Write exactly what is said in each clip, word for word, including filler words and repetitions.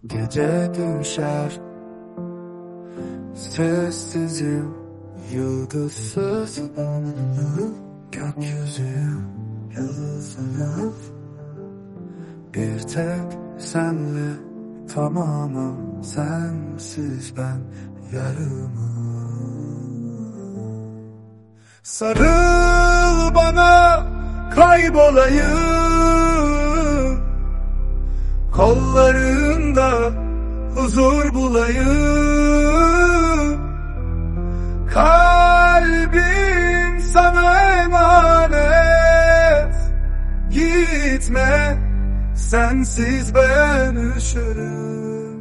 Gece düşer sessizim, yıldızsız gökyüzü yıldızım. Bir tek senle tamamım, sensiz ben yarımım. Sarıl bana, kaybolayım kollarında, huzur bulayım. Kalbim sana emanet, gitme, sensiz ben üşürüm.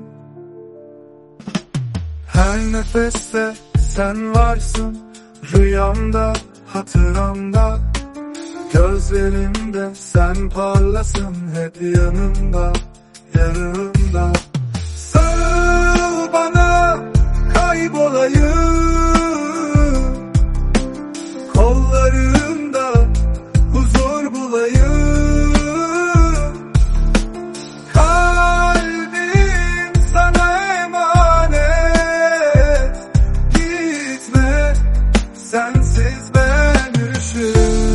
Her nefeste sen varsın, rüyamda, hatıramda. Gözlerimde sen parlasın, hep yanımda, yanımda. Sarıl bana, kaybolayım kollarında, huzur bulayım. Kalbim sana emanet, gitme, sensiz ben üşürüm.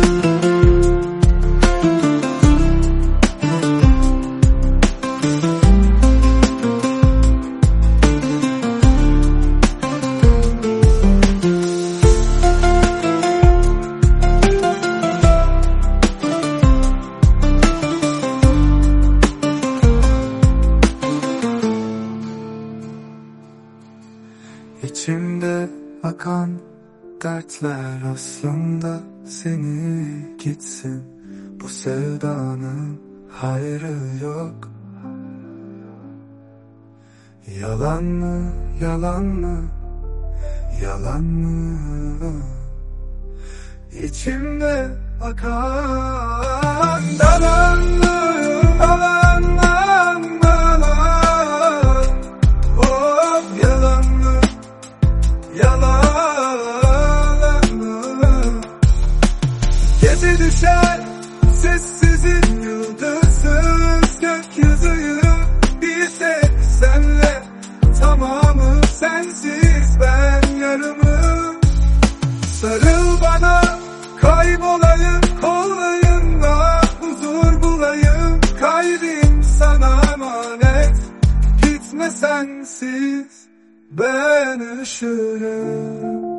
İçimde akan dertler aslında seni gitsin. Bu sevdanın hayrı yok. Yalan mı, yalan mı, yalan mı? İçimde akan dalan mı, dalan mı? Gece düşer sessizin, yıldızsız gökyüzü. Bir tek senle tamamı, sensiz ben yarımım. Sarıl bana, kaybolayım kollarında, huzur bulayım. Kalbim sana emanet, gitme sensiz ben üşürüm.